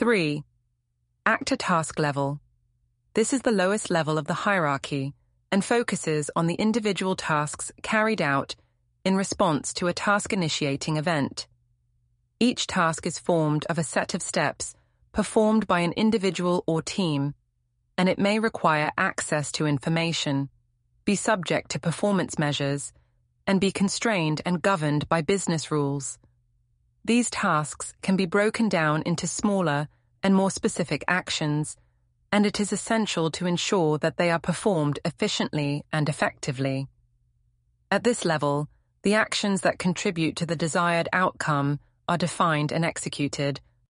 3. Actor task level. This is the lowest level of the hierarchy and focuses on the individual tasks carried out in response to a task-initiating event. Each task is formed of a set of steps performed by an individual or team, and it may require access to information, be subject to performance measures, and be constrained and governed by business rules. These tasks can be broken down into smaller and more specific actions, and it is essential to ensure that they are performed efficiently and effectively. At this level, the actions that contribute to the desired outcome are defined and executed,